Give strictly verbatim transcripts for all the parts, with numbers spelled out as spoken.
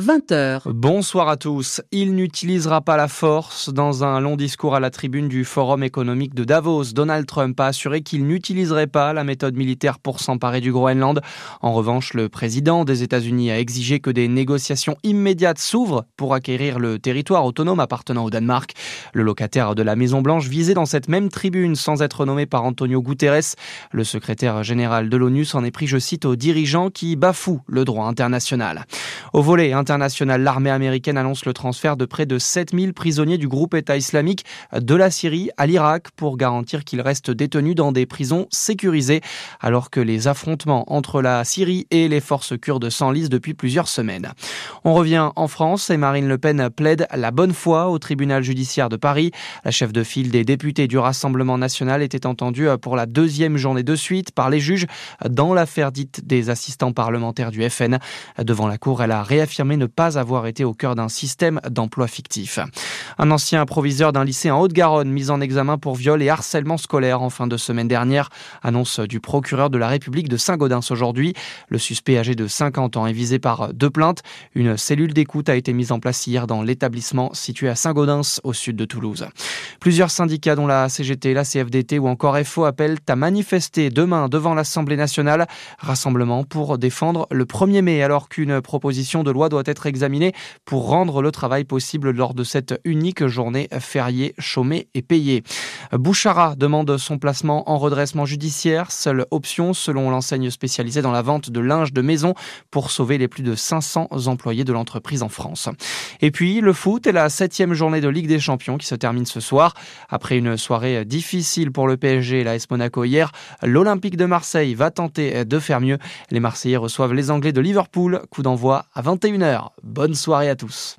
vingt heures. Bonsoir à tous. Il n'utilisera pas la force. Dans un long discours à la tribune du Forum économique de Davos, Donald Trump a assuré qu'il n'utiliserait pas la méthode militaire pour s'emparer du Groenland. En revanche, le président des États-Unis a exigé que des négociations immédiates s'ouvrent pour acquérir le territoire autonome appartenant au Danemark. Le locataire de la Maison-Blanche visé dans cette même tribune sans être nommé par Antonio Guterres. Le secrétaire général de l'ONU s'en est pris, je cite, aux dirigeants qui bafouent le droit international. Au volet international, l'armée américaine annonce le transfert de près de sept mille prisonniers du groupe État islamique de la Syrie à l'Irak pour garantir qu'ils restent détenus dans des prisons sécurisées alors que les affrontements entre la Syrie et les forces kurdes s'enlisent depuis plusieurs semaines. On revient en France et Marine Le Pen plaide la bonne foi au tribunal judiciaire de Paris. La chef de file des députés du Rassemblement national était entendue pour la deuxième journée de suite par les juges dans l'affaire dite des assistants parlementaires du F N. Devant la cour, elle a réaffirmé ne pas avoir été au cœur d'un système d'emploi fictif. Un ancien proviseur d'un lycée en Haute-Garonne mis en examen pour viol et harcèlement scolaire en fin de semaine dernière. Annonce du procureur de la République de Saint-Gaudens aujourd'hui. Le suspect âgé de cinquante ans est visé par deux plaintes. Une cellule d'écoute a été mise en place hier dans l'établissement situé à Saint-Gaudens au sud de Toulouse. Plusieurs syndicats dont la C G T, la C F D T ou encore F O appellent à manifester demain devant l'Assemblée nationale. Rassemblement pour défendre le premier mai alors qu'une proposition de loi doit être examinée pour rendre le travail possible lors de cette unique journée fériée, chômée et payée. Bouchara demande son placement en redressement judiciaire, seule option selon l'enseigne spécialisée dans la vente de linge de maison pour sauver les plus de cinq cents employés de l'entreprise en France. Et puis le foot et la septième journée de Ligue des Champions qui se termine ce soir. Après une soirée difficile pour le P S G et l'A S Monaco hier, l'Olympique de Marseille va tenter de faire mieux. Les Marseillais reçoivent les Anglais de Liverpool, coup d'envoi à vingt et une heures. Bonne soirée à tous.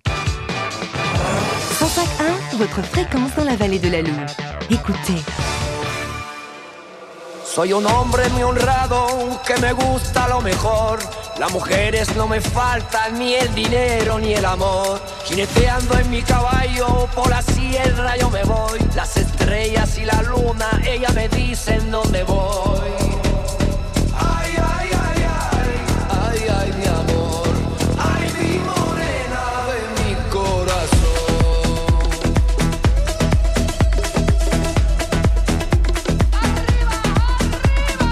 cent cinq virgule un, votre fréquence dans la vallée de la Loue. Écoutez. Soy un hombre muy honrado que me gusta lo mejor. Las mujeres no me faltan ni el dinero ni el amor. Jineteando en mi caballo por la sierra yo me voy. Las estrellas y la luna, ellas me dicen dónde voy. Ay, ay, ay, ay, ay, ay, mi amor. Ay, mi morena de mi corazón. Arriba, arriba.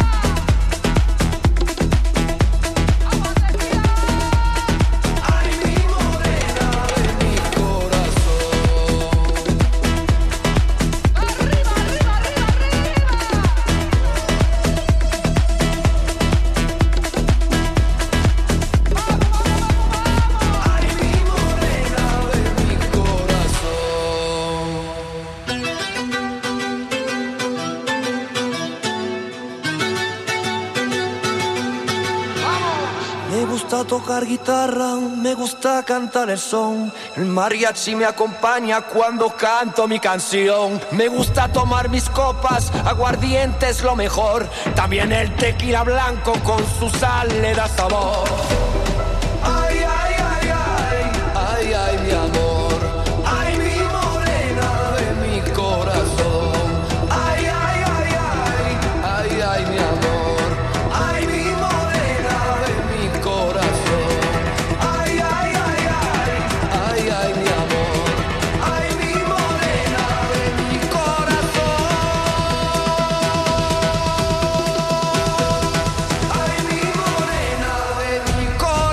Ay, mi morena de mi corazón. Arriba, arriba, arriba, Ay, mi morena de mi corazón. Me gusta tocar guitarra, me gusta cantar el son. El mariachi me acompaña cuando canto mi canción. Me gusta tomar mis copas, aguardiente es lo mejor. También el tequila blanco con su sal le da sabor. Ay, ay, ay, ay, ay, ay, mi amor. Ay, mi morena de mi corazón. Ay, ay, ay, ay, ay, ay, mi amor. Ay, mi morena de mi corazón. Ay, ay, ay, ay, ay, ay, mi amor. Ay, mi morena de mi corazón. Ay, mi morena de mi corazón.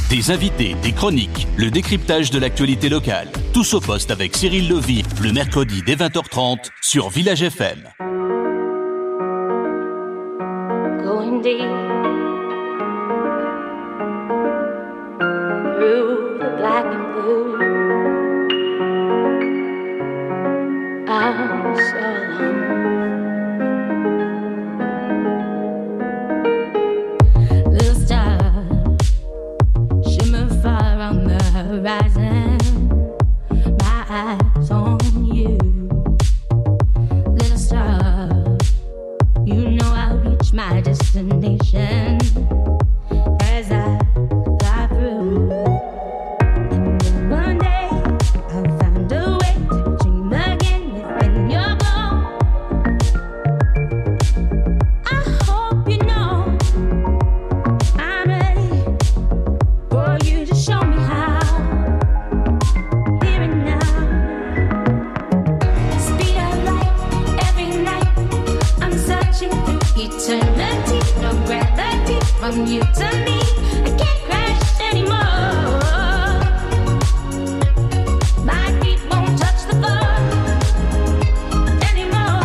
Des invités, des chroniques, le décryptage de l'actualité locale. Tous au poste avec Cyril Levy, le mercredi dès vingt heures trente sur Village F M. Going deep through the black and blue, I'm so alone. Little star, shimmer far on the horizon, my eyes on you. Little star, you know I'll reach my destination as I fly through. One day I'll find a way to dream again within your glow. I hope you know I'm ready for you to show me how. Here and now, speed of light every night. I'm searching through eternity, no gravity from you to me. I can't crash anymore. My feet won't touch the floor anymore.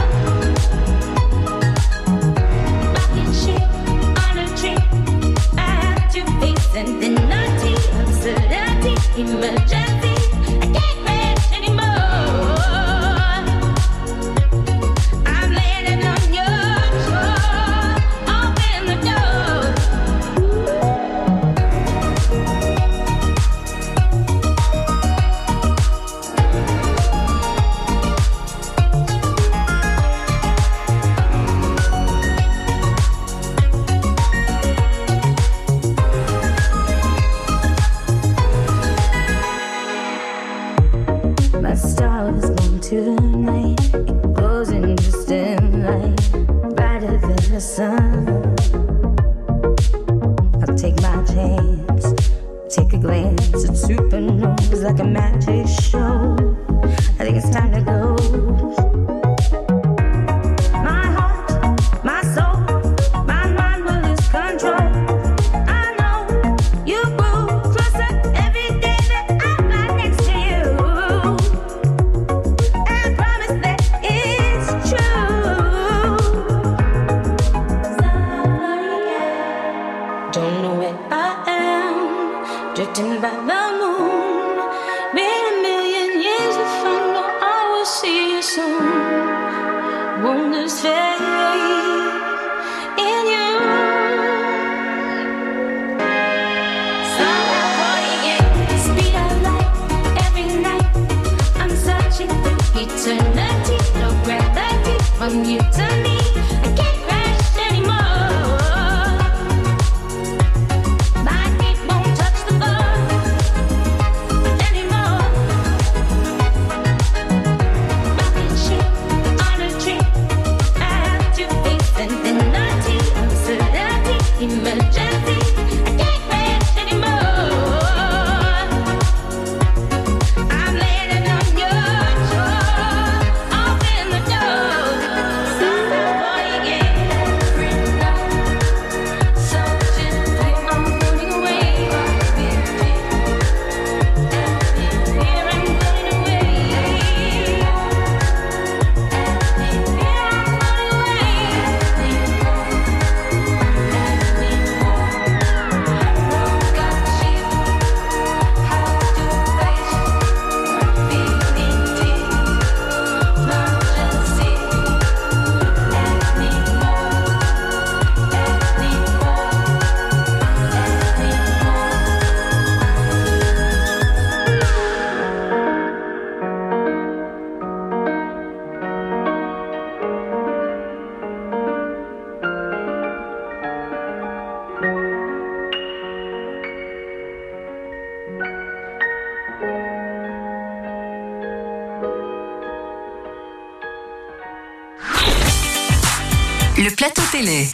Rocket ship on a tree, I have to face infinity, absurdity, emergency. I can't crash anymore. I'm landing on your shore. Open the door. My star is born tonight. It glows in distant light, brighter than the sun. I'll take my chance, take a glance at supernovas like a magic show. I think it's time to go. My heart, my soul, my mind will lose control. I know you move closer every day that I fly next to you. I promise that it's true. Don't know where I am, drifting by the moon. Been a million years if I know I will see you soon. Won't lose faith in you. Somewhere for you, yeah. Speed of light every night. I'm searching through eternity, no gravity from you to me. I can't crash anymore. My feet won't touch the floor anymore. Rocket ship on a tree, I have to face infinity, absurdity, emergency. I can't crash anymore. I'm landing on your shore. Open the door. Somewhere for you, yeah. Free night, searching through, I'm floating away. Here I'm floating away. Here I'm floating Le plateau télé.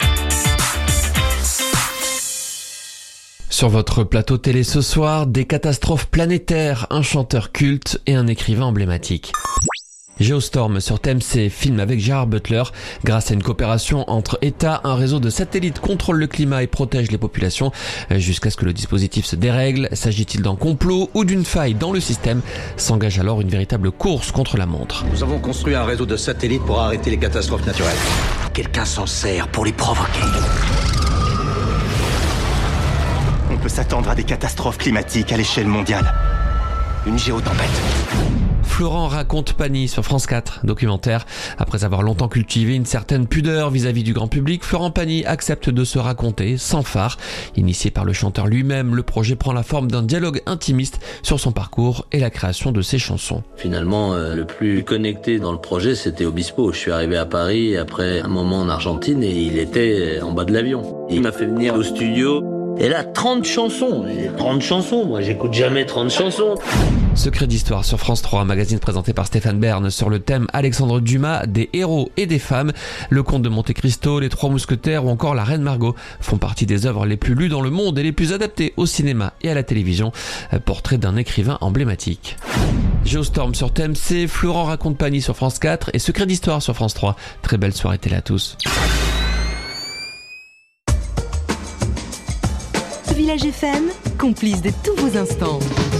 Sur votre plateau télé ce soir, des catastrophes planétaires, un chanteur culte et un écrivain emblématique. Geostorm sur T M C, film avec Gérard Butler. Grâce à une coopération entre États, un réseau de satellites contrôle le climat et protège les populations jusqu'à ce que le dispositif se dérègle. S'agit-il d'un complot ou d'une faille dans le système? S'engage alors une véritable course contre la montre. Nous avons construit un réseau de satellites pour arrêter les catastrophes naturelles. Quelqu'un s'en sert pour les provoquer. On peut s'attendre à des catastrophes climatiques à l'échelle mondiale. Une géotempête. Florent raconte Pagny sur France quatre, documentaire. Après avoir longtemps cultivé une certaine pudeur vis-à-vis du grand public, Florent Pagny accepte de se raconter sans phare. Initié par le chanteur lui-même, le projet prend la forme d'un dialogue intimiste sur son parcours et la création de ses chansons. Finalement, euh, le plus connecté dans le projet, c'était Obispo. Je suis arrivé à Paris après un moment en Argentine et il était en bas de l'avion. Il m'a fait venir au studio. Et là, trente chansons. trente chansons. Moi, j'écoute jamais trente chansons. Secret d'histoire sur France trois, magazine présenté par Stéphane Bern sur le thème Alexandre Dumas, des héros et des femmes. Le Comte de Monte Cristo, Les Trois Mousquetaires ou encore La Reine Margot font partie des œuvres les plus lues dans le monde et les plus adaptées au cinéma et à la télévision. Portrait d'un écrivain emblématique. Geostorm sur T M C, Florent raconte Pagny sur France quatre et Secret d'histoire sur France trois. Très belle soirée télé à tous. Village F M, complice de tous vos instants.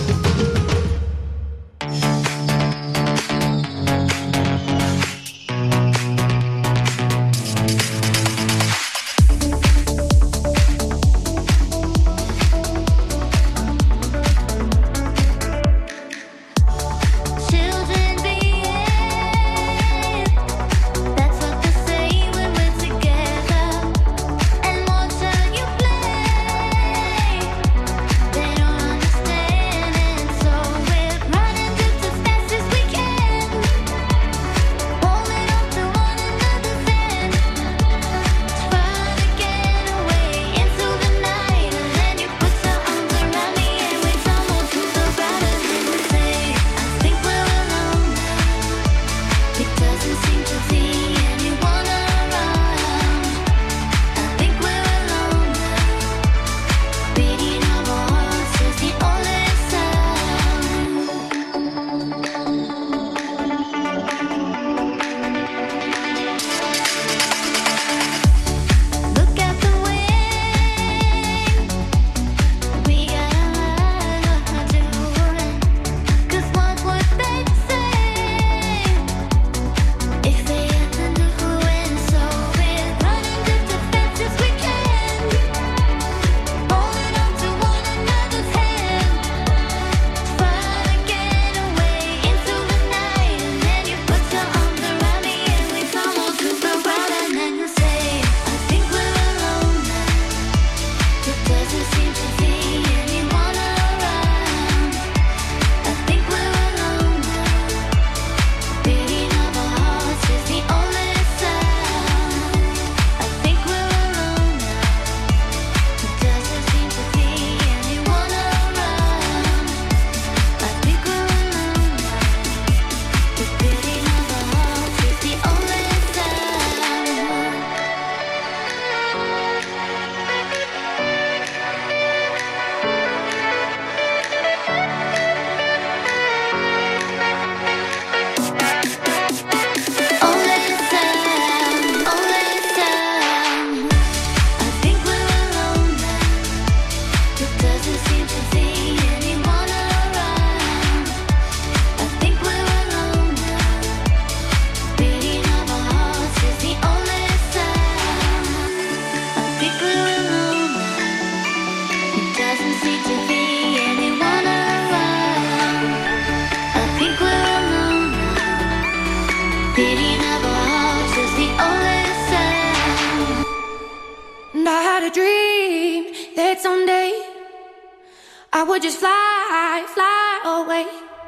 I would just fly, fly away.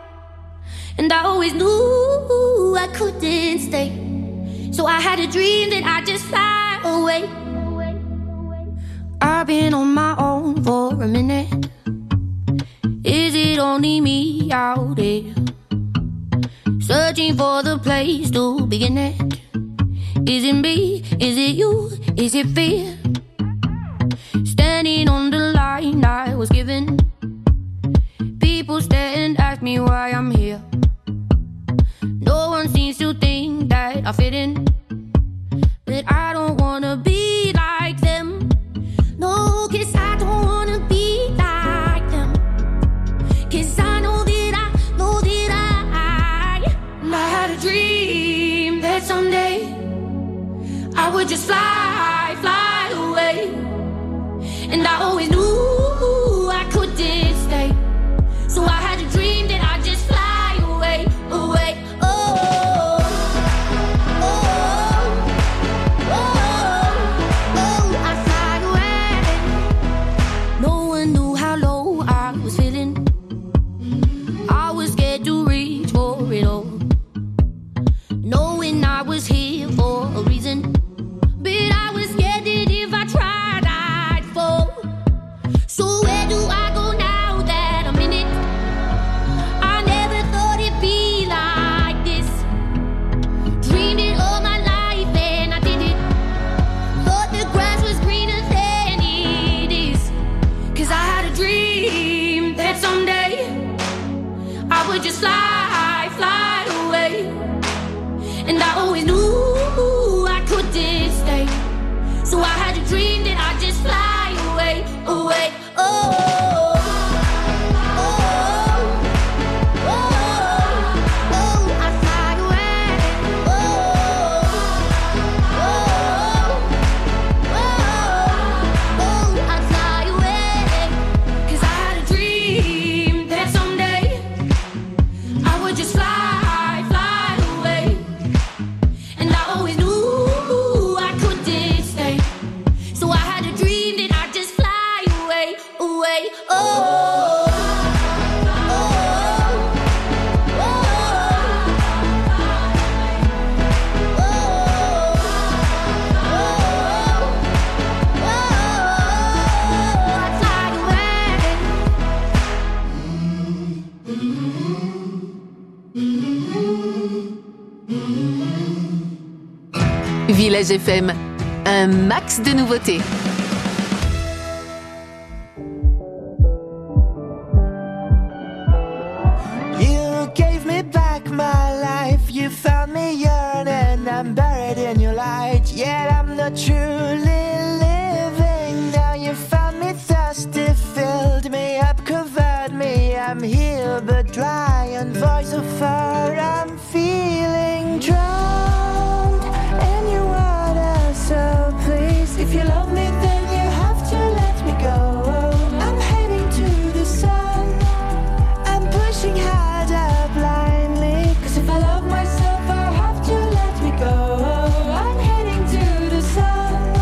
And I always knew I couldn't stay. So I had a dream that I'd just fly away. I've been on my own for a minute. Is it only me out there? Searching for the place to begin it. Is it me? Is it you? Is it fear? Standing on the line I was given. People stare and ask me why I'm here. No one seems I always knew I couldn't stay. So I had a dream that I'd just fly away, away. Oh, oh, oh, oh, I fly away. No one knew how low I was feeling. I was scared to reach for it all, knowing I was here for a reason. But I was scared that if I tried, I'd fall. So where do I go now that I'm in it? I never thought it'd be like this. Dreamed it all my life and I did it. Thought the grass was greener than it is. Cause I had a dream that someday I would just fly, fly away. And I always knew I couldn't stay. So I had a dream that I'd just fly away, away. Oh, oh, oh, oh, I fly away. Oh, oh, oh, oh, I fly away. Cause I had a dream that someday I would just fly, fly away. And I always knew I couldn't stay. So I had a dream that I'd just fly away, away. Oh, oh, oh, oh, I fly away. Village F M, un max de nouveautés. You gave me back my life. You found me yearning. I'm buried in your light. Yet I'm not truly living. Now you found me thirsty, filled me up, covered me. I'm here but dry and voice of fire. I'm feeling drowned in your water. So please, if you love me, then you have to let me go. I'm heading to the sun. I'm pushing harder blindly. Cause if I love myself, I have to let me go. I'm heading to the sun.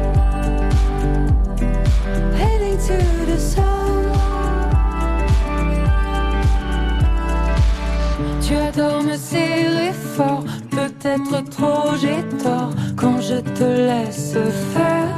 Heading to the sun. Tu adores me serrer fort. Peut-être trop j'ai tort quand je te laisse faire.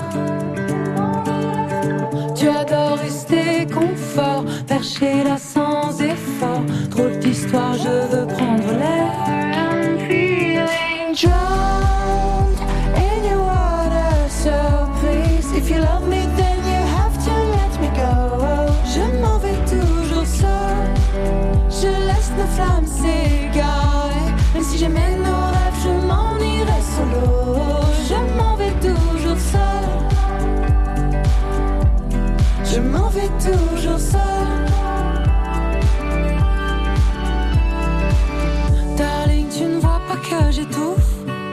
Tu adores rester confort, perché là sans effort. Trop d'histoires, je veux prendre l'air. I'm feeling drowned in your water. So please, if you love me, then you have to let me go. Je m'en vais toujours seul. Je laisse nos flammes s'égarer. Même si j'aimais nos rêves, je m'en irai solo. Je m'en vais toujours seul. Je m'en vais toujours seul. Darling, tu ne vois pas que j'étouffe.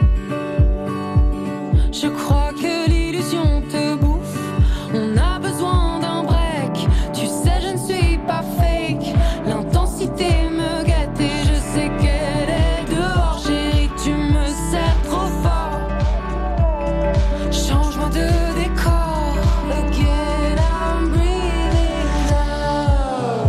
Je crois que l'illusion te bouffe. On a besoin d'un break. Tu sais, je ne suis pas fake. L'intensité me gâte et je sais qu'elle est dehors. Chérie, tu me serres trop fort. Change-moi de décor. Again, I'm breathing now.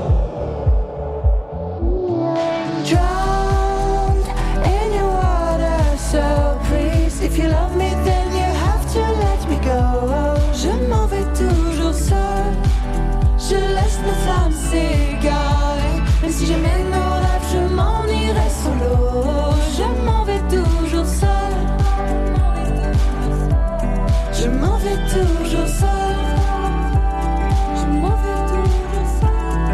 Drowned in your water. So please, if you love me, then you have to let me go. Je m'en vais toujours seul. Je laisse nos flammes s'égarer. Même si j'aimais nos rêves, je m'en irai solo. Je m'en vais toujours seul. Je m'en vais toujours seul. Je m'en vais toujours seul.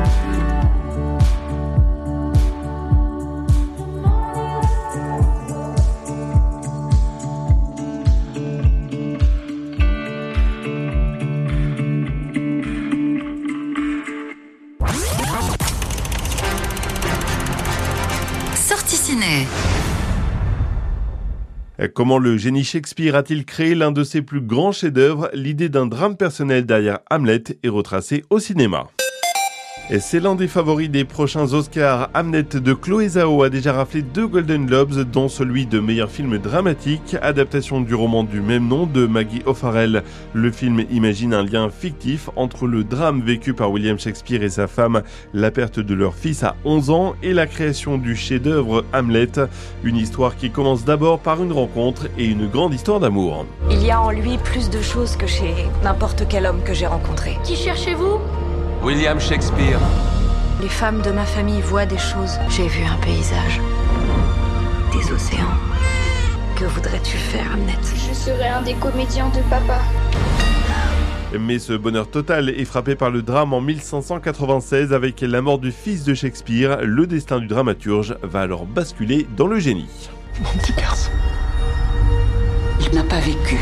Sortie ciné. Comment le génie Shakespeare a-t-il créé l'un de ses plus grands chefs-d'œuvre? L'idée d'un drame personnel derrière Hamlet est retracée au cinéma. Et c'est l'un des favoris des prochains Oscars. Hamlet de Chloé Zhao a déjà raflé deux Golden Globes, dont celui de meilleur film dramatique, adaptation du roman du même nom de Maggie O'Farrell. Le film imagine un lien fictif entre le drame vécu par William Shakespeare et sa femme, la perte de leur fils à onze ans, et la création du chef-d'œuvre Hamlet. Une histoire qui commence d'abord par une rencontre et une grande histoire d'amour. Il y a en lui plus de choses que chez n'importe quel homme que j'ai rencontré. Qui cherchez-vous? William Shakespeare. Les femmes de ma famille voient des choses. J'ai vu un paysage, des océans. Que voudrais-tu faire, Hamlet? Je serai un des comédiens de papa. Mais ce bonheur total est frappé par le drame en mille cinq cent quatre-vingt-seize avec la mort du fils de Shakespeare. Le destin du dramaturge va alors basculer dans le génie. Mon petit garçon. Il n'a pas vécu.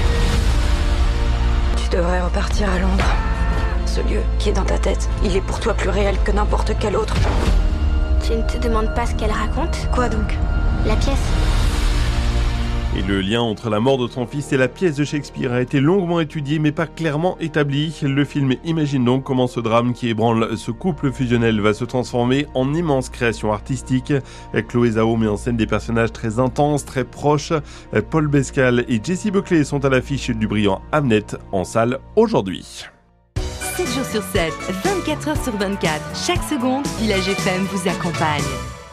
Tu devrais repartir à Londres. Ce lieu qui est dans ta tête, il est pour toi plus réel que n'importe quel autre. Tu ne te demandes pas ce qu'elle raconte? Quoi donc? La pièce. Et le lien entre la mort de son fils et la pièce de Shakespeare a été longuement étudié mais pas clairement établi. Le film imagine donc comment ce drame qui ébranle ce couple fusionnel va se transformer en immense création artistique. Chloé Zhao met en scène des personnages très intenses, très proches. Paul Mescal et Jessie Buckley sont à l'affiche du brillant Hamlet en salle aujourd'hui. sept jours sur sept, vingt-quatre heures sur vingt-quatre, chaque seconde, Village F M vous accompagne.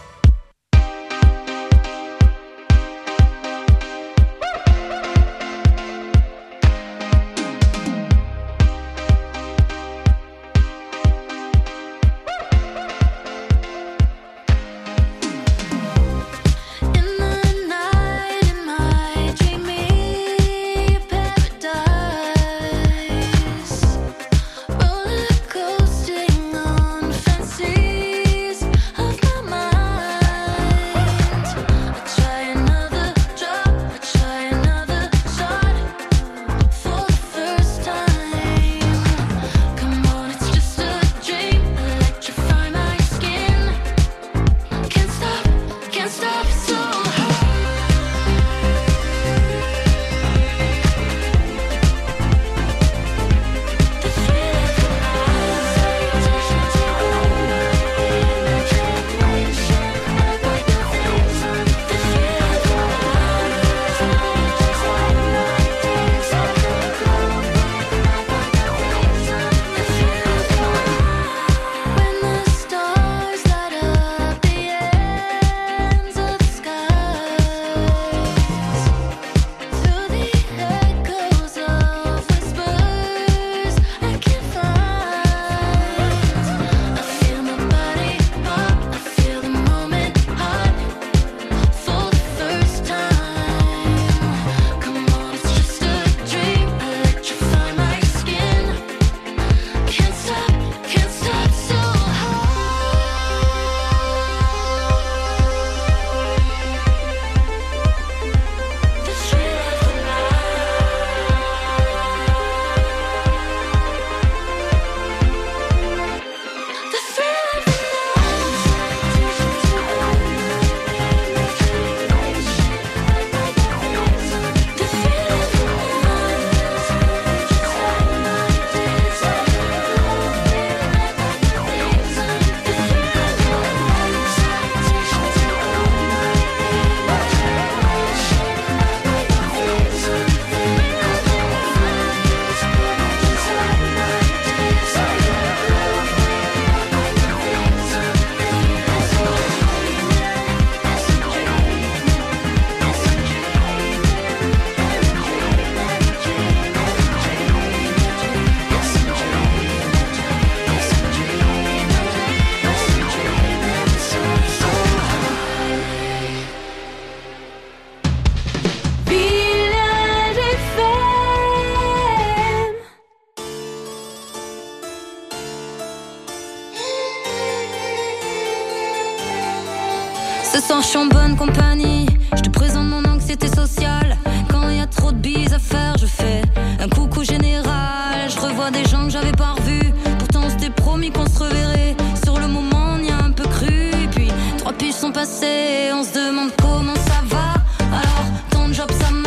Ce soir je suis en bonne compagnie. Je te présente mon anxiété sociale. Quand il y a trop de bises à faire, je fais un coucou général. Je revois des gens que j'avais pas revus. Pourtant on s'était promis qu'on se reverrait. Sur le moment on y a un peu cru. Et puis trois piges sont passées. On se demande comment ça va. Alors ton job ça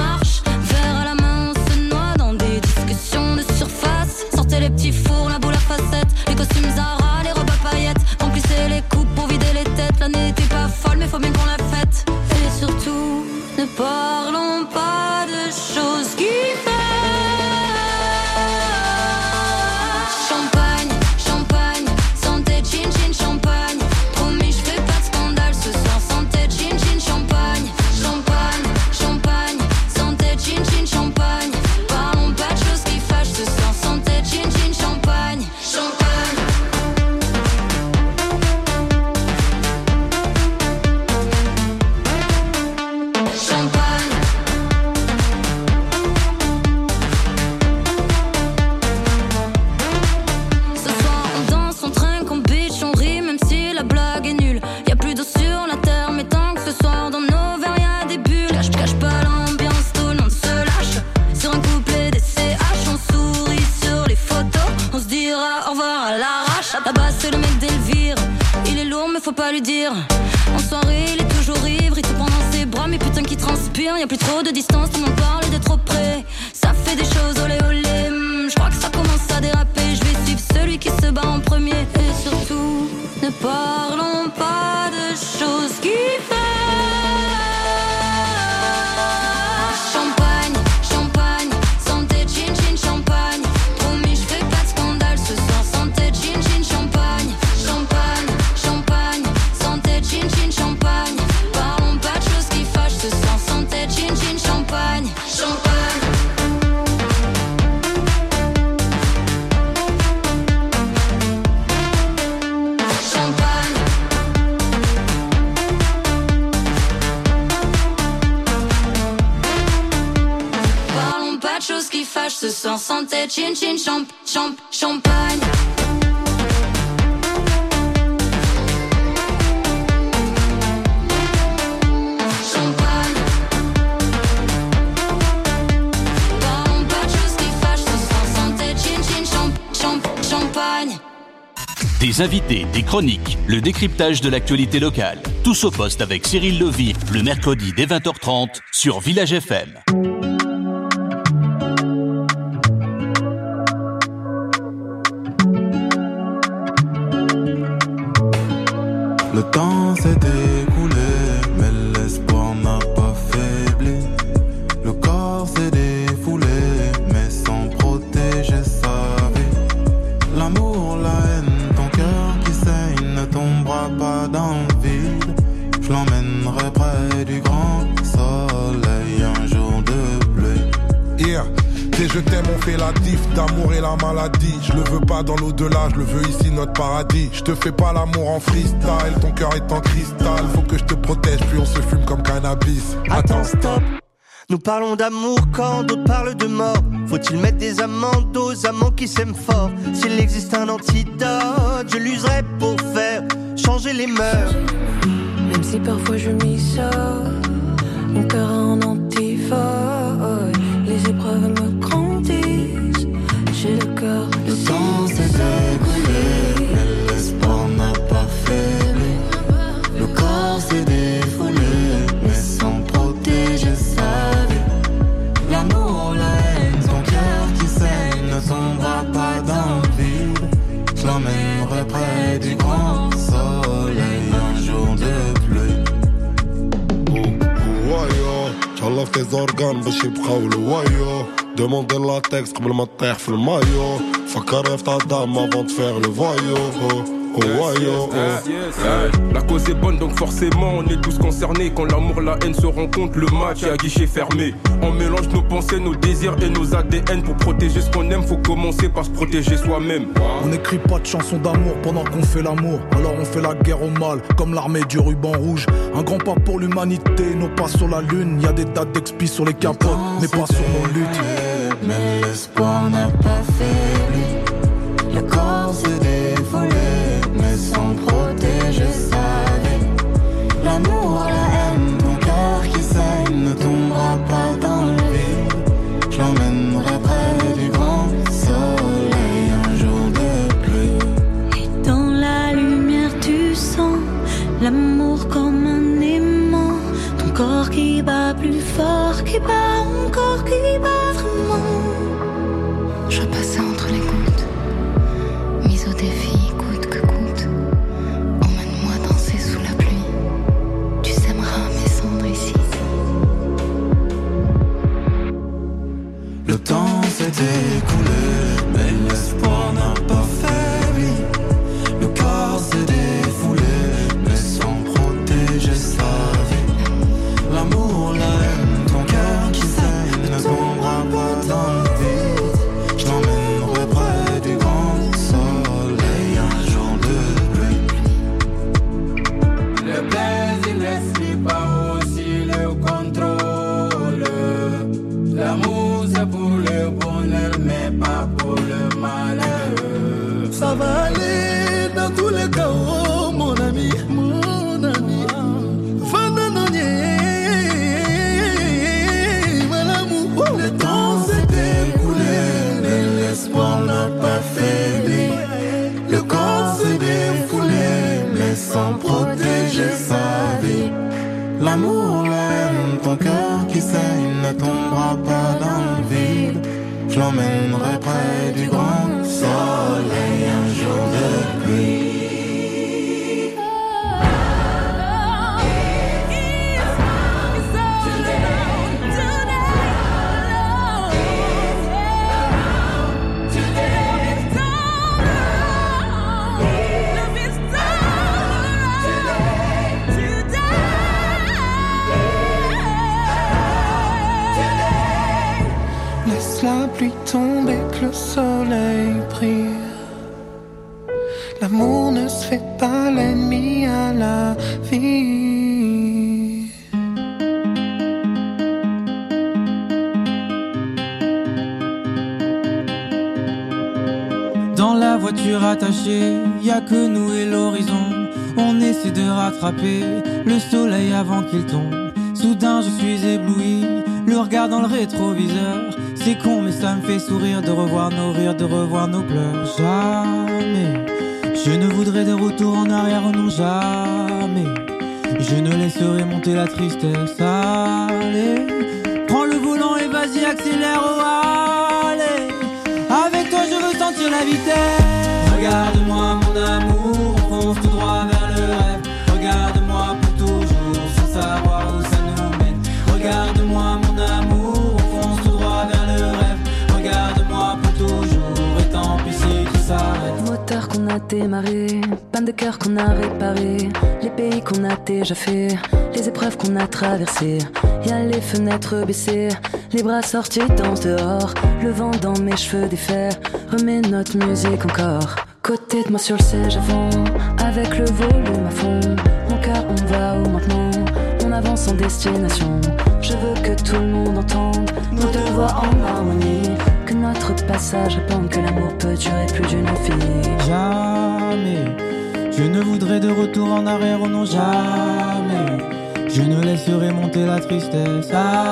Là-bas c'est le mec d'Elvire. Il est lourd mais faut pas lui dire. En soirée il est toujours ivre. Il te prend dans ses bras mais putain qu'il transpire. Y'a plus trop de distance, tout le monde parle de trop près. Ça fait des choses olé olé. Je crois que ça commence à déraper. Je vais suivre celui qui se bat en premier. Et surtout, ne parlons pas de choses qui fâchent. Champagne, champagne, santé, chin chin, champagne. Promis, je fais pas de scandale ce soir. Santé, chin chin, champagne. Champagne, champagne, santé, chin chin, champagne. Parlons pas de choses qui fâchent ce soir. Santé, chin chin, champagne. Champagne. Chose qui fâche ce soir, santé, chin chin, champ, champ, champagne. Champagne. Parlons pas de choses qui fâchent ce soir, santé, chin chin, champ, champ, champagne. Des invités, des chroniques, le décryptage de l'actualité locale. Tous au poste avec Cyril Levy, le mercredi dès vingt heures trente sur Village F M. Le temps s'est écoulé, mais l'espoir n'a pas faibli. Le corps s'est défoulé, mais sans protéger sa vie. L'amour, la haine, ton cœur qui saigne ne tombera pas dans le vide. Je l'emmènerai près du grand soleil un jour de pluie. Yeah. Des je t'aime on fait la diff, d'amour et la maladie. Je le veux pas dans l'au-delà, je le veux ici notre paradis. Je te fais pas l'amour en freestyle, ton cœur est en cristal. Faut que je te protège, puis on se fume comme cannabis. Attends, stop. Nous parlons d'amour quand d'autres parlent de mort. Faut-il mettre des amendes aux amants qui s'aiment fort? S'il existe un antidote, je l'userai pour faire changer les mœurs. Même si parfois je m'isole, mon cœur a un antidote. Les épreuves me grandissent, j'ai le cœur. Le temps s'est écoulé, mais l'espoir n'a pas faibli. Le corps s'est défoulé, mais sans protéger sa vie. L'amour, la haine, ton cœur qui saigne ne tombera pas dans le vide. Je l'emmènerai près du grand soleil un jour de pluie. شلف tes organes باش يبقاو الوايو Demande le latex قبل ما تطيح في المايو فكر في ta dame avant de faire le voyou. Oh, yes, yes, yes, yes, yes. La cause est bonne donc forcément on est tous concernés. Quand l'amour la haine se rencontrent, le match est à guichet fermé. On mélange nos pensées, nos désirs et nos A D N. Pour protéger ce qu'on aime, faut commencer par se protéger soi-même. On n'écrit pas de chansons d'amour pendant qu'on fait l'amour. Alors on fait la guerre au mal, comme l'armée du ruban rouge. Un grand pas pour l'humanité, nos pas sur la lune. Y'a des dates d'expi sur les capotes, mais pas sur nos luttes. Mais l'espoir n'a pas faibli. Le corps s'est défoulé, mais sans protéger sa vie. L'amour, la haine, ton cœur qui saigne ne tombera pas dans le vide. Je l'emmènerai près du grand soleil un jour de pluie. Et dans la lumière tu sens l'amour comme un aimant. Ton corps qui bat plus fort, qui bat encore, qui bat vraiment. Je veux passer entre les gouttes, mise au défi coûte que coûte. Emmène-moi danser sous la pluie, tu sèmeras mes cendres ici. Le temps s'est écoulé, mais l'espoir n'a pas faibli. Le corps s'est défoulé, mais sans protéger sa vie. L'amour, la haine, ton cœur qui saigne ne tombera pas dans le vide. Je t'emmènerai près du grand soleil un jour de pluie. Le plaisir n'explique pas aussi le contrôle. L'amour c'est pour le bonheur mais pas pour le malheur. Ça va aller dans tous les cas, oh, mon ami, mon ami. Le temps s'est écoulé, mais l'espoir n'a pas faibli. Le corps L'amour, la haine, ton cœur qui saigne ne tombera pas dans le vide. Je l'emmènerai près du grand soleil un jour de pluie. La pluie tombe et que le soleil brille. L'amour ne se fait pas l'ennemi à la vie. Dans la voiture attachée, y a que nous et l'horizon. On essaie de rattraper le soleil avant qu'il tombe. Soudain je suis ébloui, le regard dans le rétroviseur. C'est con mais ça me fait sourire de revoir nos rires, de revoir nos pleurs. Jamais je ne voudrais de retour en arrière, non jamais. Je ne laisserai monter la tristesse. Allez, prends le volant et vas-y accélère, oh allez. Avec toi je veux sentir la vitesse. Regarde-moi mon amour, on fonce tout droit vers le rêve. Regarde-moi pour toujours, sans savoir où ça nous mène. Regarde-moi mon amour, on fonce tout droit vers le rêve. Regarde-moi pour toujours, et tant pis si tout s'arrête. Moteur qu'on a démarré, panne de cœur qu'on a réparé, les pays qu'on a déjà fait, les épreuves qu'on a traversées. Y'a les fenêtres baissées, les bras sortis dansent dehors, le vent dans mes cheveux défaits remet notre musique encore. Côté de moi sur le siège avant, avec le volume à fond. Mon cœur, on va où maintenant? On avance en destination. Je veux que tout le monde entende nos deux voix en harmonie. Que notre passage répande, que l'amour peut durer plus d'une vie. Jamais je ne voudrais de retour en arrière, oh non jamais. Je ne laisserai monter la tristesse.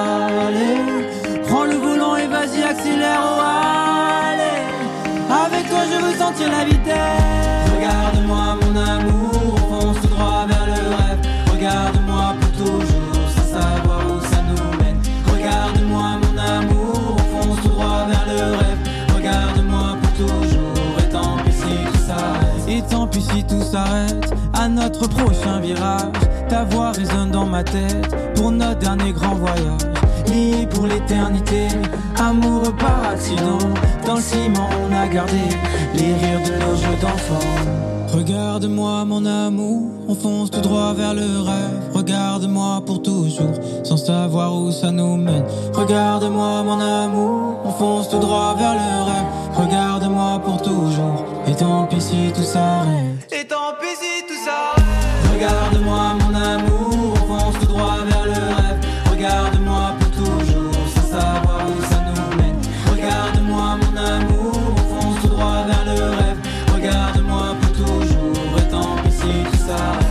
Allez, prends le volant et vas-y accélère, oh allez. Avec toi je veux sentir la vitesse. Regarde-moi mon amour, on fonce tout droit vers le rêve. Regarde-moi pour toujours, sans savoir où ça nous mène. Regarde-moi mon amour, on fonce tout droit vers le rêve. Regarde-moi pour toujours, et tant pis si tout s'arrête. Et tant pis si tout s'arrête, à notre prochain virage. Ta voix résonne dans ma tête, pour notre dernier grand voyage. Liés pour l'éternité, amoureux par accident. Dans le ciment on a gardé les rires de nos jeux d'enfants. Regarde-moi mon amour, on fonce tout droit vers le rêve. Regarde-moi pour toujours, sans savoir où ça nous mène. Regarde-moi mon amour, on fonce tout droit vers le rêve. Regarde-moi pour toujours, et tant pis si tout s'arrête. Et tant pis si tout s'arrête. Regarde-moi mon amour, on fonce tout droit vers le rêve. Regarde-moi pour toujours, sans savoir où ça nous mène. Regarde-moi mon amour, on fonce tout droit vers le rêve. Regarde-moi pour toujours, et tant pis si tout s'arrête.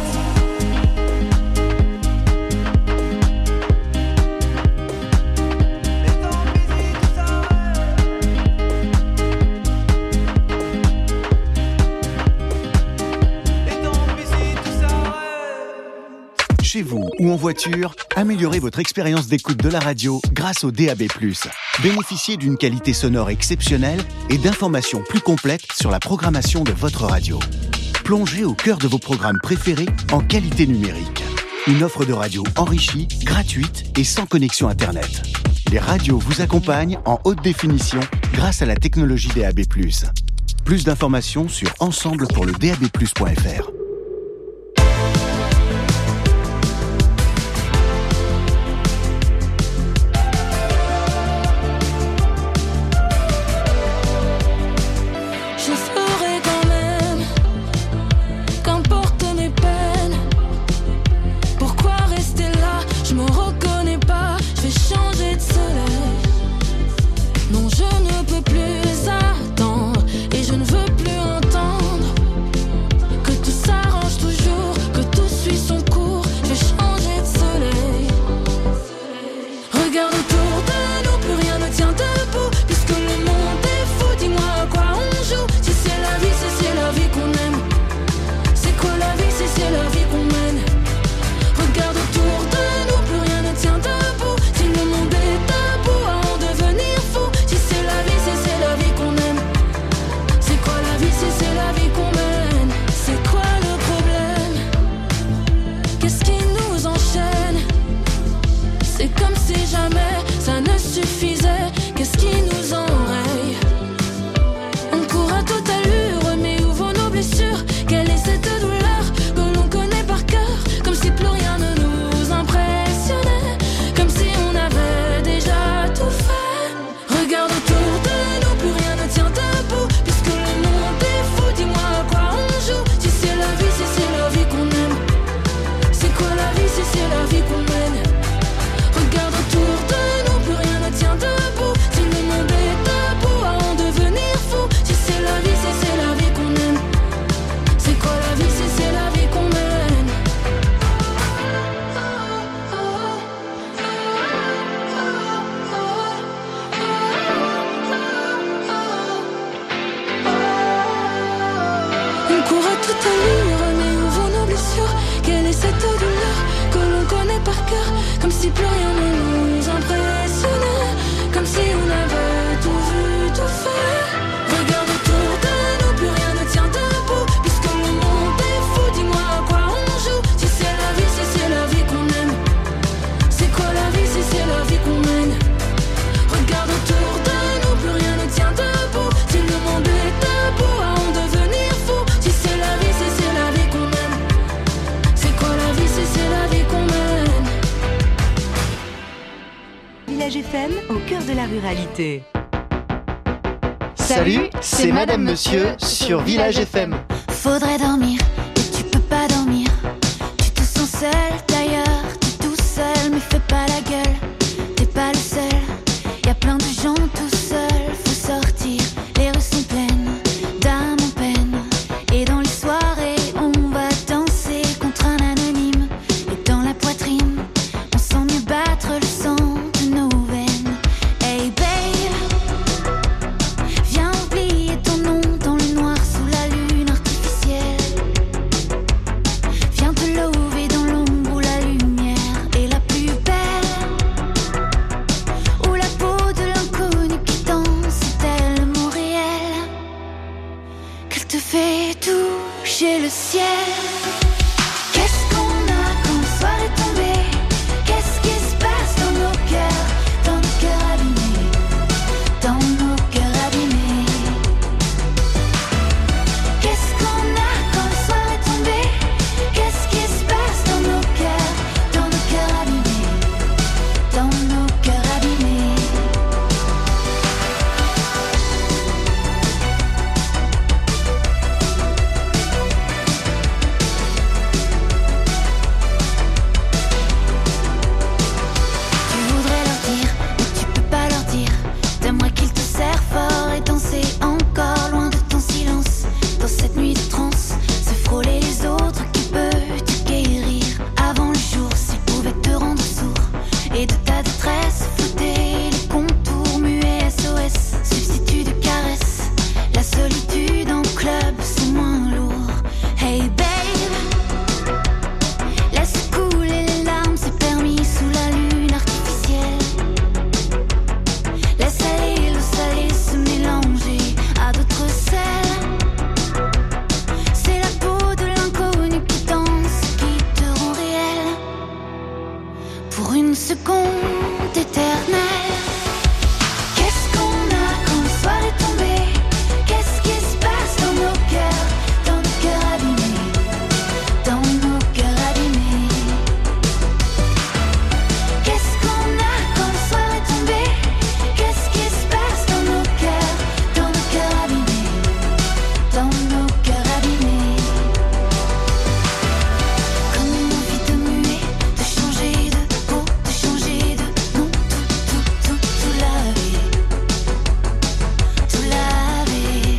Chez vous ou en voiture, améliorez votre expérience d'écoute de la radio grâce au D A B plus. Bénéficiez d'une qualité sonore exceptionnelle et d'informations plus complètes sur la programmation de votre radio. Plongez au cœur de vos programmes préférés en qualité numérique. Une offre de radio enrichie, gratuite et sans connexion Internet. Les radios vous accompagnent en haute définition grâce à la technologie D A B plus. Plus d'informations sur ensemble pour le D A B plus point F R. Plus attendre et je ne veux plus entendre que tout ça par cœur, comme si plus rien ne nous impressionnait, comme si on avait tout vu, tout fait. Regarde autour de nous, plus rien ne tient debout, puisque le monde est fou, dis-moi à quoi on joue. Si c'est la vie, si c'est la vie qu'on aime, c'est quoi la vie si c'est la vie qu'on mène? Regarde autour de nous, plus rien ne tient debout, si le monde est debout, à en devenir fou. Si c'est la vie, si c'est la vie qu'on aime, c'est quoi la vie si c'est la vie qu'on mène? Village F M, au cœur de la ruralité. Salut, c'est Madame Monsieur sur Village F M. Faudrait dormir, mais tu peux pas dormir. Tu te sens seul d'ailleurs, t'es tout seul, mais fais pas la gueule. T'es pas le seul, y a plein de gens tout seuls. Faut sortir, les rues sont pleines d'âmes en peine. Et dans les soirées, on va danser contre un anonyme. Et dans la poitrine, on sent mieux battre le sang de nos veines. Hey babe, viens oublier ton nom dans le noir sous la lune artificielle. Viens te lever dans l'ombre où la lumière est la plus belle, où la peau de l'inconnu qui danse est tellement réelle qu'elle te fait toucher le ciel. Qu'est-ce qu'on a quand le soir est tombé? Qu'est-ce qui se passe dans nos cœurs, dans nos cœurs abîmés, dans nos cœurs abîmés? Qu'est-ce qu'on a quand le soir est tombé? Qu'est-ce qui se passe dans nos cœurs, dans nos cœurs abîmés, dans nos cœurs abîmés? Tu voudrais leur dire, mais tu peux pas leur dire. T'aimerais qu'ils te serrent fort et danser encore loin de ton silence. Dans cette nuit de transe, se frôler les autres qui peut te guérir. Avant le jour, s'ils pouvaient te rendre sourd, et de ta détresse, flouter les contours muets. S O S, substitut de caresse. La solitude en club, c'est moins lourd. Hey babe, laisse couler les larmes, c'est permis sous la lune artificielle. Laisse aller l'eau salée se mélanger à d'autres sels. C'est la peau de l'inconnu qui danse, qui te rend réel pour une seconde éternelle. Qu'est-ce qu'on a quand le soir est tombé? Qu'est-ce qui se passe dans nos cœurs, dans nos cœurs abîmés, dans nos cœurs abîmés? Qu'est-ce qu'on a quand le soir est tombé? Qu'est-ce qui se passe dans nos cœurs, dans nos cœurs abîmés, dans nos cœurs abîmés? Comme une envie de muer, de changer de peau, de changer de nom, tout, tout, tout, tout laver, tout laver.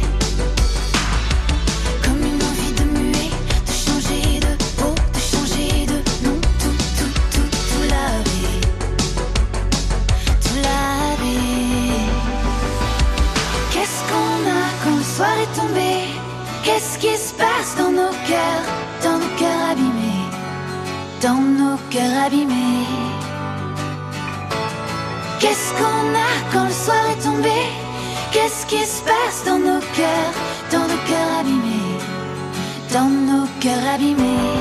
Comme une envie de muer, de changer de peau, de changer de nom, tout, tout, tout, tout laver, tout laver. Qu'est-ce qu'on a quand le soir est tombé? Qu'est-ce qui se passe dans nos cœurs, dans nos cœurs abîmés, dans nos cœurs abîmés? Qu'est-ce qu'on a quand le soir est tombé? Qu'est-ce qui se passe dans nos cœurs, dans nos cœurs abîmés, dans nos cœurs abîmés?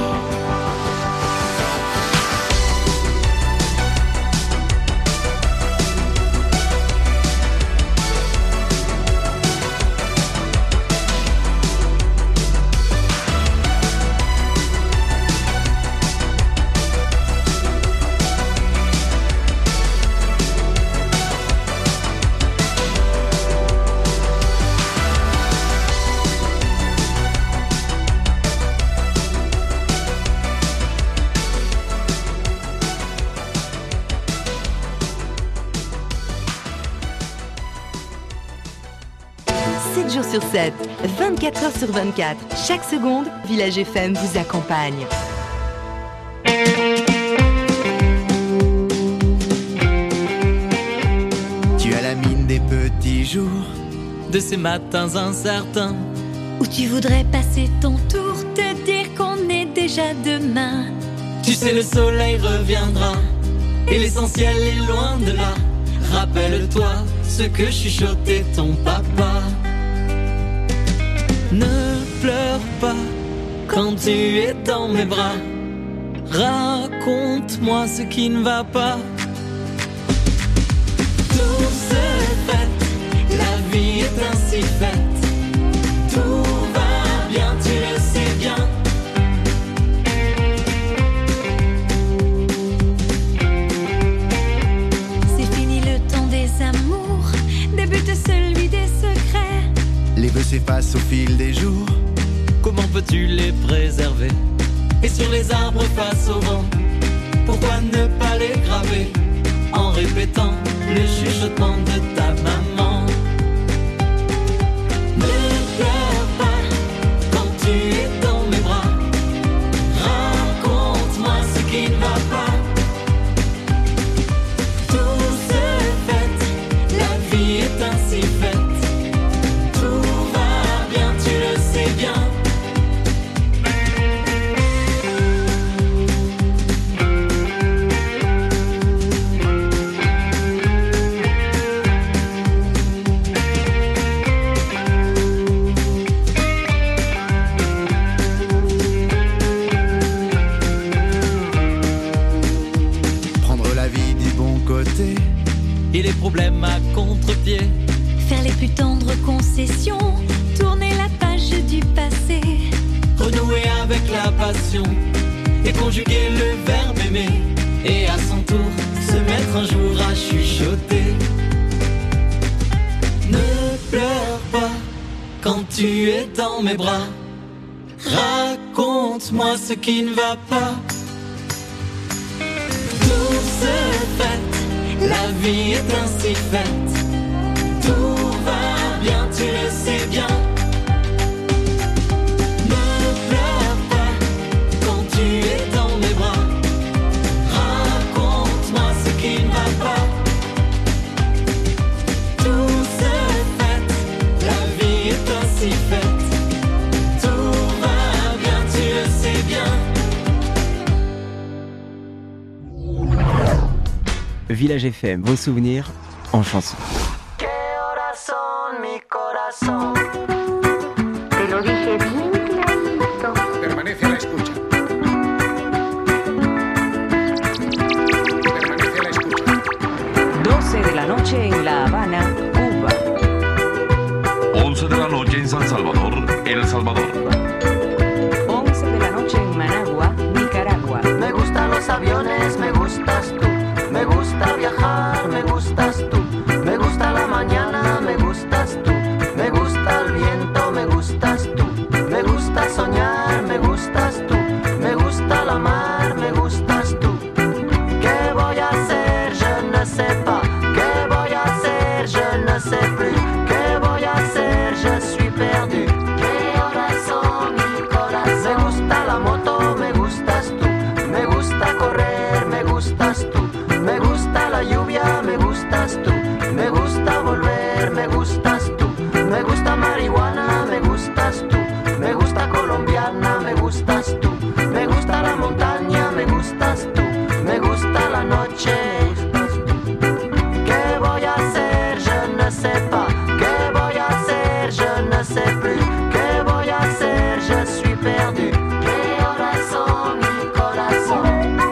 sept jours sur sept, vingt-quatre heures sur vingt-quatre. Chaque seconde, Village F M vous accompagne. Tu as la mine des petits jours, de ces matins incertains, où tu voudrais passer ton tour, te dire qu'on est déjà demain. Tu sais le soleil reviendra et l'essentiel est loin de là. Rappelle-toi ce que chuchotait ton papa. Ne pleure pas quand tu es dans mes bras. Raconte-moi ce qui ne va pas. Tout se fait, la vie est ainsi faite. Tout va bien, tu le sais bien. C'est fini le temps des amours, débute celui des secrets. Les vœux s'effacent au fil des jours. Comment peux-tu les préserver? Et sur les arbres face au vent, pourquoi ne pas les graver en répétant le chuchotement de ta maman? Ne pleure pas quand tu es dans mes bras. Raconte-moi ce qui ne va pas. Tout se fait, la vie est ainsi faite. Tout va bien, tu le sais bien. Et les problèmes à contre-pied. Faire les plus tendres concessions, tourner la page du passé. Renouer avec la passion et conjuguer le verbe aimer. Et à son tour, se mettre un jour à chuchoter. Ne pleure pas quand tu es dans mes bras. Raconte-moi ce qui ne va pas. Tout se fait, la vie est ainsi faite. Tout va bien, tu le sais bien. Ne pleure pas quand tu es dans mes bras. Raconte-moi ce qui ne va pas. Tout se fait, la vie est ainsi faite. Tout va bien, tu le sais bien. Village F M, vos souvenirs en chanson. Permanece a la escucha. Permanece a la escucha. doce de la noche en La Habana, Cuba. once de la noche en San Salvador, El Salvador. once de la noche en Managua, Nicaragua. Me gustan los aviones, me gustas tú. Me gusta viajar, me gustas tú. Me gusta la mañana, me gustas tú. Me gusta el viento, me gustas tú. Me gusta soñar, me gustas tú. Me gusta la mar, me gustas tú. ¿Qué voy a hacer? Je ne sais pas. ¿Qué voy a hacer? Je ne sais plus. ¿Qué voy a hacer? Je suis perdu. ¿Qué horas son, mi corazón? Me gusta la moto, me gustas tú. Me gusta correr, me gustas tú. Me gusta la lluvia, me gustas tú. Me gusta volver, me gustas tú. Me gusta marihuana, me gustas tú. Me gusta colombiana, me gustas tú. Me gusta la montaña, me gustas tú. Me gusta la noche. ¿Qué voy a hacer? Je ne sais pas. ¿Qué voy a hacer? Je ne sais plus. ¿Qué voy a hacer? Je suis perdu. ¿Qué horas son, mi corazón?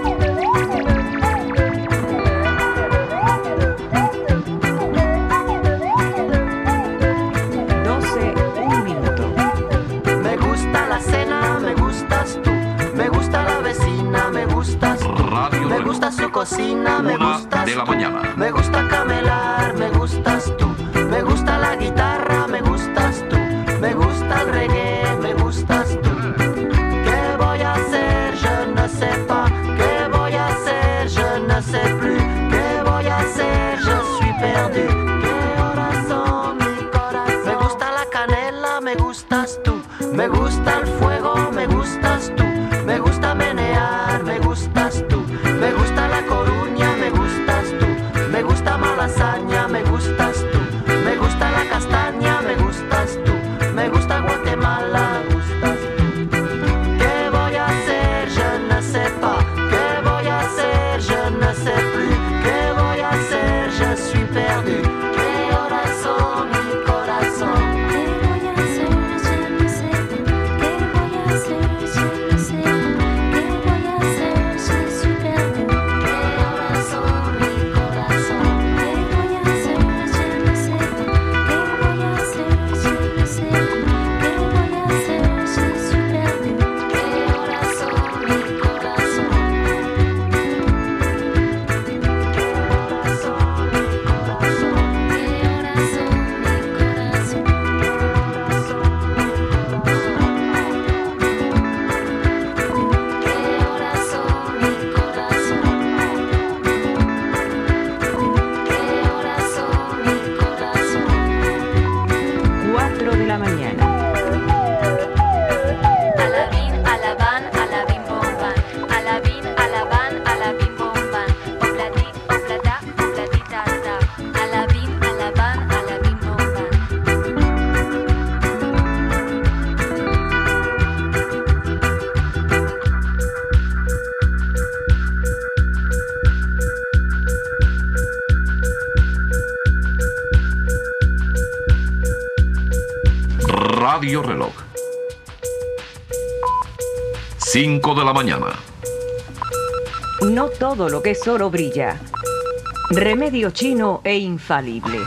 Me gusta la cena, me gustas tú. Me gusta la vecina, me gustas tú. Radio Me gusta su cocina, me Una gustas de la tú. mañana. Me gusta camelar, me gustas tú. Me gusta la guitarra, me gustas tú. Me gusta el reggae, me gustas tú. ¿Qué voy a hacer? Je ne sais pas. ¿Qué voy a hacer? Je ne sais plus. ¿Qué voy a hacer? Je suis perdu. ¿Qué horas son, mi corazón? Me gusta la canela, me gustas tú. Me gusta el fuego, me gustas tú. Me gusta menear, me gustas tú. Me gusta la Coruña, me gustas tú. Me gusta Malasaña, me gustas tú. Radio Reloj. cinco de la mañana. No todo lo que es oro brilla. Remedio chino e infalible.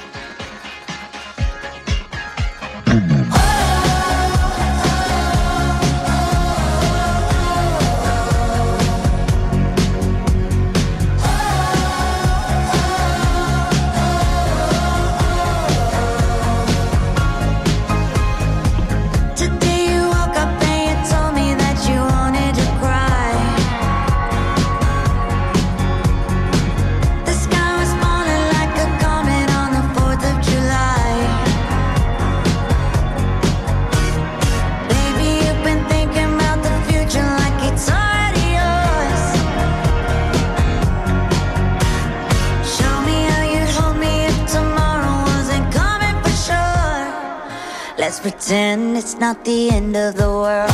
Let's pretend it's not the end of the world.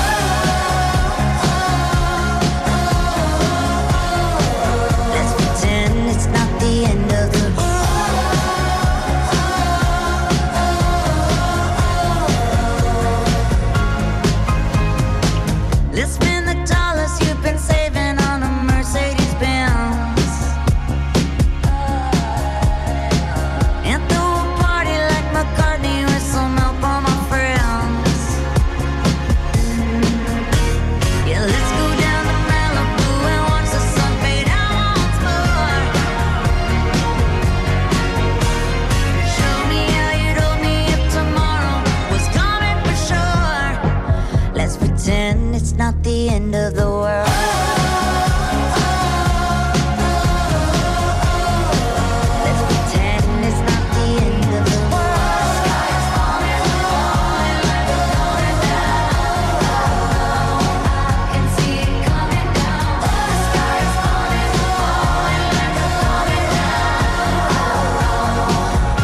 Let's pretend it's not the end of the world. Let's spend the dollars you've been saving on a Mercedes Benz and throw a party like McCartney with some help on my friends. Yeah, let's go down to Malibu and watch the sun fade out once more. Show me how you'd hold me if tomorrow was coming for sure. Let's pretend it's not the end of the world. Let's pretend it's not the end of the world. Sky is falling, falling like it's going down. I can see it coming down. The sky is falling, falling like it's coming down.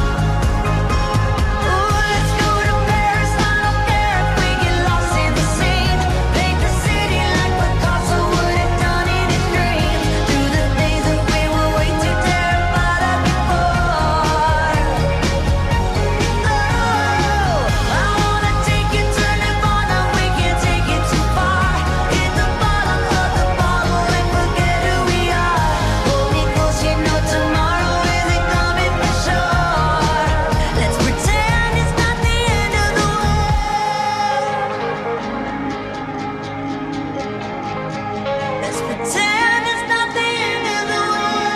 Ooh, let's go to Paris. I don't care if we get lost in the scene. Paint the city like Picasso would have done in his dreams. Do the things that we were way too terrified of before. Oh, I wanna take you to Nirvana. We can't take it too far. Hit the bottom of the bottle and forget who we are. Hold me close, you know tomorrow isn't coming for sure. Let's pretend it's not the end of the world. Let's pretend it's not the end of the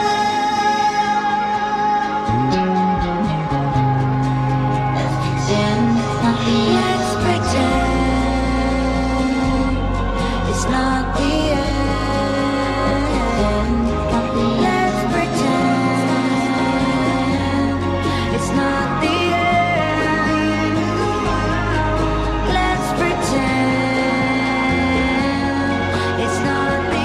Let's pretend it's not the end. Let's pretend it's not the end. Let's pretend it's not the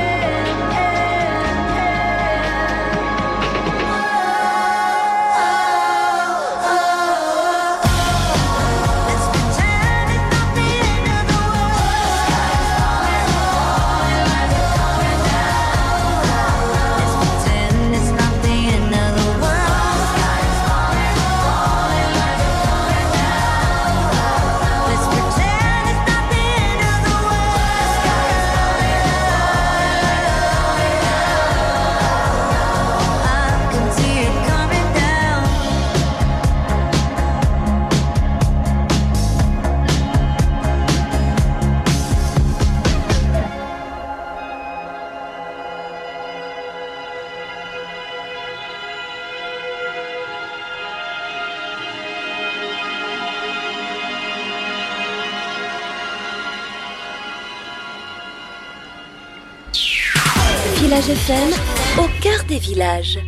Village F M, au cœur des villages.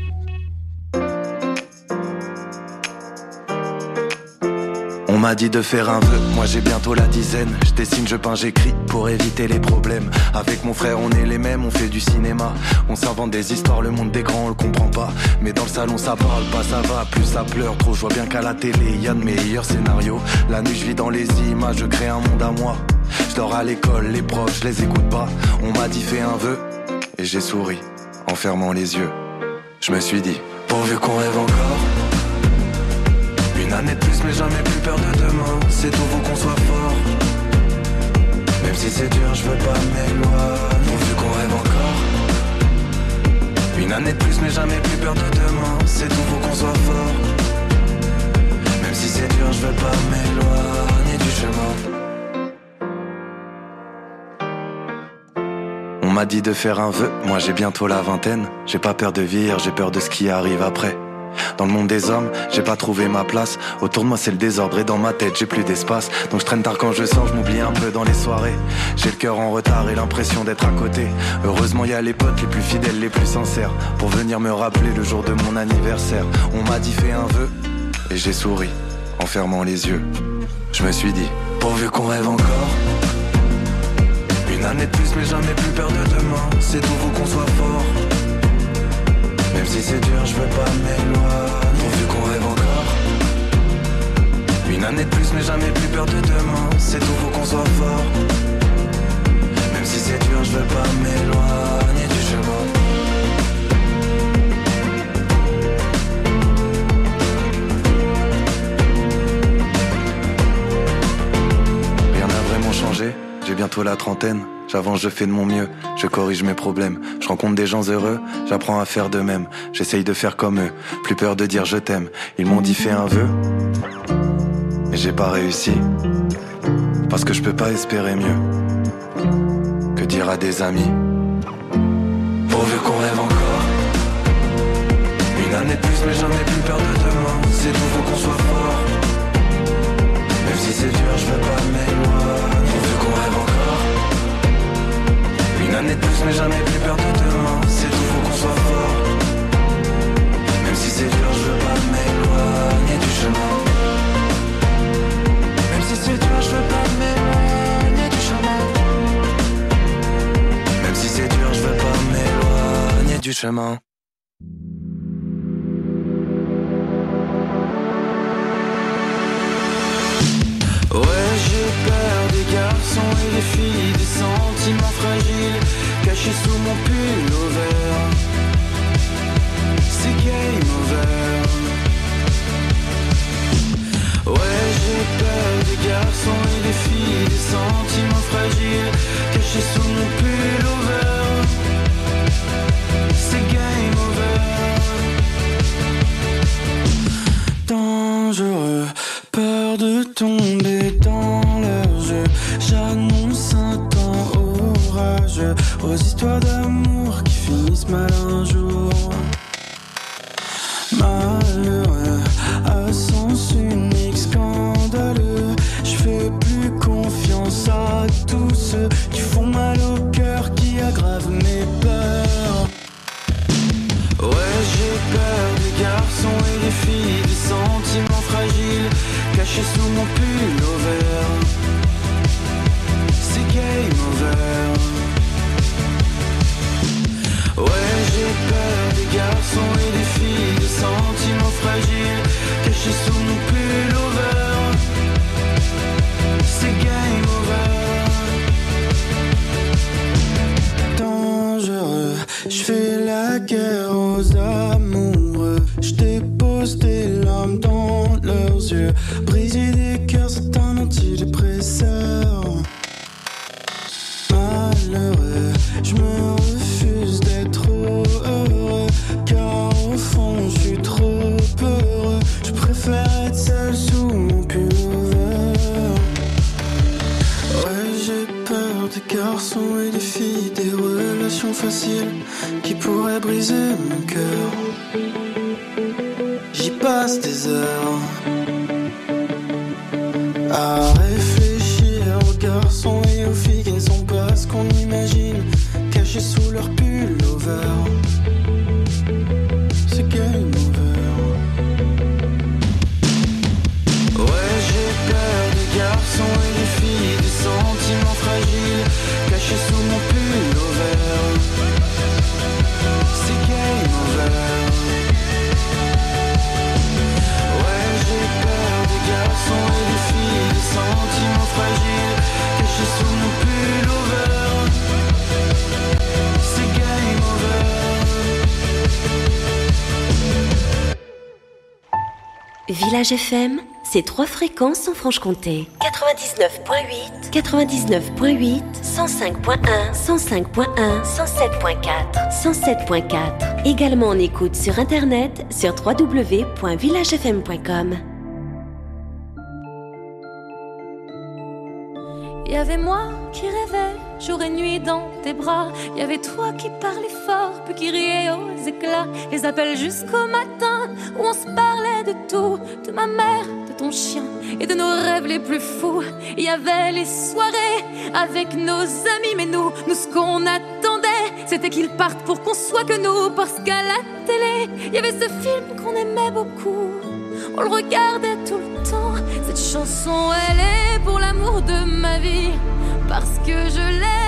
On m'a dit de faire un vœu, moi j'ai bientôt la dizaine. Je dessine, je peins, j'écris pour éviter les problèmes. Avec mon frère on est les mêmes, on fait du cinéma. On s'invente des histoires, le monde des grands on le comprend pas. Mais dans le salon ça parle pas, ça va, plus ça pleure trop. Je vois bien qu'à la télé y a de meilleurs scénarios. La nuit je vis dans les images, je crée un monde à moi. Je dors à l'école, les profs je les écoute pas. On m'a dit fais un vœu, et j'ai souri en fermant les yeux. Je me suis dit, pourvu qu'on rêve encore. Une année de plus mais jamais plus peur de demain. C'est tout, faut qu'on soit fort. Même si c'est dur, je veux pas m'éloigner. Vu qu'on rêve encore. Une année de plus mais jamais plus peur de demain. C'est tout, faut qu'on soit fort. Même si c'est dur, je veux pas m'éloigner du chemin. On m'a dit de faire un vœu, moi j'ai bientôt la vingtaine. J'ai pas peur de vieillir, j'ai peur de ce qui arrive après. Dans le monde des hommes, j'ai pas trouvé ma place. Autour de moi c'est le désordre et dans ma tête j'ai plus d'espace. Donc je traîne tard quand je sors, je m'oublie un peu dans les soirées. J'ai le cœur en retard et l'impression d'être à côté. Heureusement y a les potes les plus fidèles, les plus sincères, pour venir me rappeler le jour de mon anniversaire. On m'a dit fais un vœu et j'ai souri en fermant les yeux. Je me suis dit, pourvu qu'on rêve encore. Une année de plus mais jamais plus peur de demain. C'est tout, faut qu'on soit fort. Même si c'est dur, je veux pas m'éloigner. Pourvu qu'on rêve encore. Une année de plus mais jamais plus peur de demain. C'est tout, faut qu'on soit fort. Même si c'est dur, je veux pas m'éloigner du chemin. Rien n'a vraiment changé. J'ai bientôt la trentaine, j'avance, je fais de mon mieux, je corrige mes problèmes, je rencontre des gens heureux, j'apprends à faire de même, j'essaye de faire comme eux, plus peur de dire je t'aime, ils m'ont dit fais un vœu, mais j'ai pas réussi, parce que je peux pas espérer mieux, que dire à des amis, pourvu qu'on rêve encore, une année de plus mais jamais plus peur de demain, c'est tout, faut qu'on soit fort, même si c'est dur je veux pas m'éloigner. Qu'on rêve encore. Une année de plus mais jamais plus peur de demain. C'est tout, faut qu'on soit fort. Même si c'est dur, je veux pas m'éloigner du chemin. Même si c'est dur, je veux pas m'éloigner du chemin. Même si c'est dur, je veux pas m'éloigner du chemin. Ouais, j'ai peur des garçons et des filles, des sentiments fragiles cachés sous mon pull over. C'est game over. Ouais, j'ai peur des garçons et des filles, des sentiments fragiles cachés sous mon pull over. C'est game over. Dangereux, peur de tomber dans leur jeu. J'annonce un temps orageux aux histoires d'amour qui finissent mal un jour. Malheureux, à sens unique, scandaleux. J'fais plus confiance à tous ceux qui font mal au cœur, qui aggravent mes peurs. Ouais, j'ai peur des garçons et des filles, des sentiments fragiles cachés sous mon pull over. C'est game over. Ouais, j'ai peur des garçons et des filles, des sentiments fragiles cachés sous mon pull over. C'est game over. Dangereux, j'fais la guerre aux amoureux. J'dépose des larmes dans leurs yeux. Briser des cœurs, c'est un antidépresseur. Malheureux, j'me refuse d'être heureux, car au fond j'suis trop peureux. J'préfère être seul sous mon pull-over. Ouais, j'ai peur des garçons et des filles, des relations faciles qui pourraient briser mon cœur. J'y passe des heures à réfléchir aux garçons et aux filles qui ne sont pas ce qu'on imagine, cachés sous leur pull-over. C'est game over. Ouais, j'ai peur des garçons et des filles, des sentiments fragiles cachés sous mon pull-over. C'est game over. Ouais, j'ai peur des garçons et des filles, des sentiments fragiles cachés sous mon pull-over. C'est game over. Village F M, c'est trois fréquences en Franche-Comté. quatre-vingt-dix-neuf point huit, quatre-vingt-dix-neuf point huit, cent cinq point un, cent cinq point un, cent sept point quatre, cent sept point quatre. Également en écoute sur internet sur w w w point village f m point com. Il y avait moi qui rêvais jour et nuit dans tes bras. Il y avait toi qui parlais fort, puis qui riait aux éclats. Les appels jusqu'au matin où on se parlait de tout, de ma mère, de ton chien et de nos rêves les plus fous. Il y avait les soirées avec nos amis, mais nous, nous ce qu'on attendait, c'était qu'ils partent pour qu'on soit que nous. Parce qu'à la télé, il y avait ce film qu'on aimait beaucoup. On le regardait tout le temps. Cette chanson, elle est pour l'amour de ma vie, parce que je l'aime.